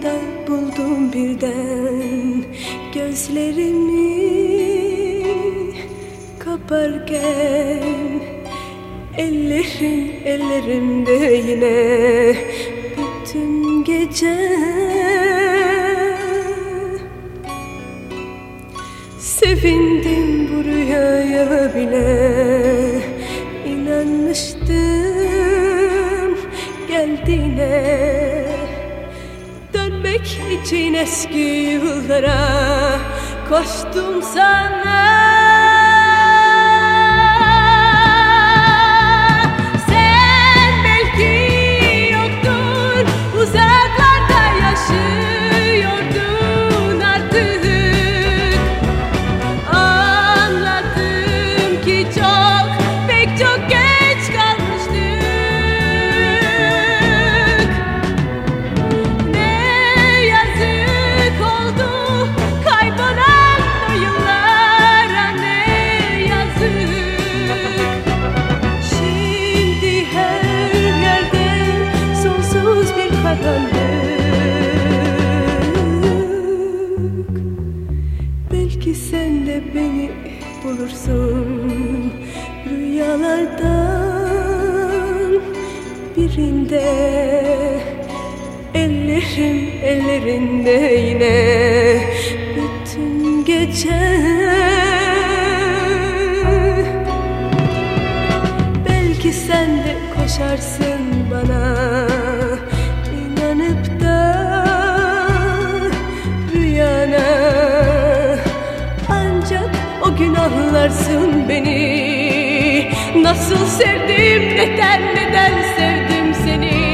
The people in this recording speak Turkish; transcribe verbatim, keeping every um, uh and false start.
rüyamda buldum birden gözlerimi kaparken, ellerin ellerimde yine bütün gece. Sevindim bu rüyaya bile, inanmıştım geldiğine. Dönmek için eski yıllara koştum sana. Belki sen de beni bulursun rüyalardan birinde. Ellerim ellerinde yine bütün gece. Belki sen de koşarsın bana, inanıp da rüyana. Ancak o gün anlarsın beni, nasıl sevdim, neden neden sevdim seni.